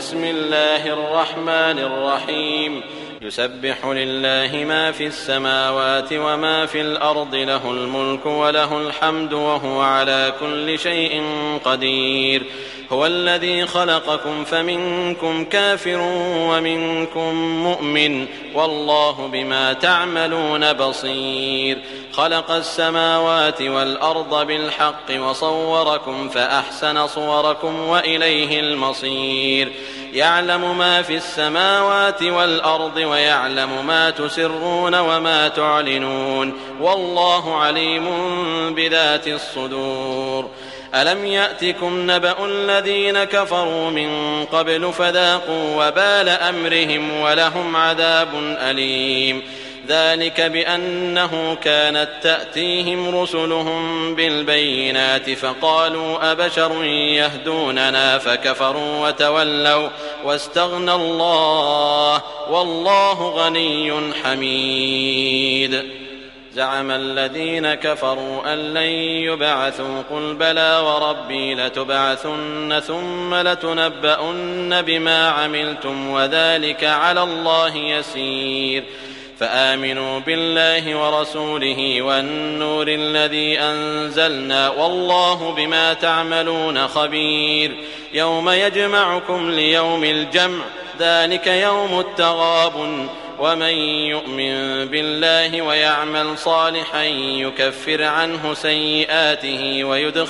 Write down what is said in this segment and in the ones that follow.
بسم الله الرحمن الرحيم يسبح لله ما في السماوات وما في الأرض له الملك وله الحمد وهو على كل شيء قدير هو الذي خلقكم فمنكم كافر ومنكم مؤمن والله بما تعملون بصير خلق السماوات والأرض بالحق وصوركم فأحسن صوركم وإليه المصير يعلم ما في السماوات والأرض ويعلم ما تسرون وما تعلنون والله عليم بذات الصدور ألم يأتكم نبأ الذين كفروا من قبل فذاقوا وبال أمرهم ولهم عذاب أليم ذلك بأنه كانت تأتيهم رسلهم بالبينات فقالوا أبشر يهدوننا فكفروا وتولوا واستغنى الله والله غني حميد زعم الذين كفروا أن لن يبعثوا قل بلى وربي لتبعثن ثم لتنبؤن بما عملتم وذلك على الله يسير فآمنوا بالله ورسوله والنور الذي أنزلنا والله بما تعملون خبير يوم يجمعكم ليوم الجمع ذلك يوم التغابن ومن يؤمن بالله ويعمل صالحا يكفر عنه سيئاته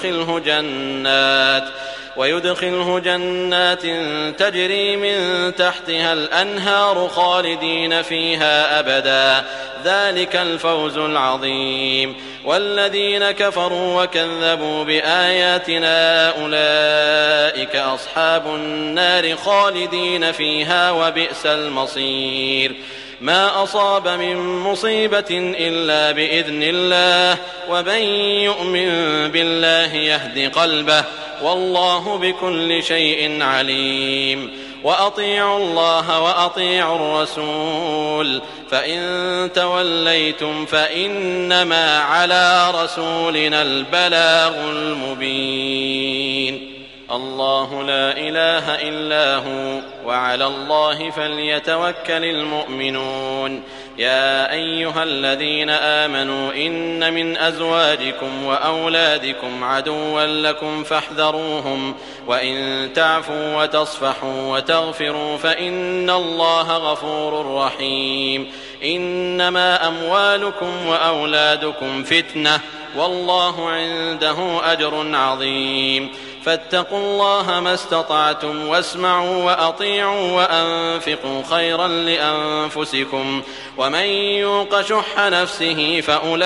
ويدخله جنات تجري من تحتها الأنهار خالدين فيها أبدا ذلك الفوز العظيم والذين كفروا وكذبوا بآياتنا أولئك أصحاب النار خالدين فيها وبئس المصير ما أصاب من مصيبة إلا بإذن الله ومن يؤمن بالله يهد قلبه والله بكل شيء عليم وأطيعوا الله وأطيعوا الرسول فإن توليتم فإنما على رسولنا البلاغ المبين الله لا إله إلا هو وعلى الله فليتوكل المؤمنون يا أيها الذين آمنوا إن من أزواجكم وأولادكم عدوا لكم فاحذروهم وإن تعفوا وتصفحوا وتغفروا فإن الله غفور رحيم إنما أموالكم وأولادكم فتنة والله عنده أجر عظيم فاتقوا الله ما استطعتم واسمعوا وأطيعوا وأنفقوا خيرا لأنفسكم ومن يوق شح نفسه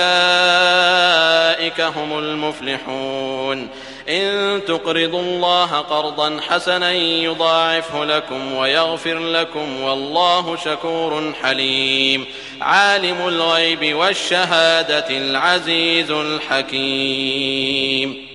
فأولئك هم المفلحون إن تقرضوا الله قرضا حسنا يضاعفه لكم ويغفر لكم والله شكور حليم عالم الغيب والشهادة العزيز الحكيم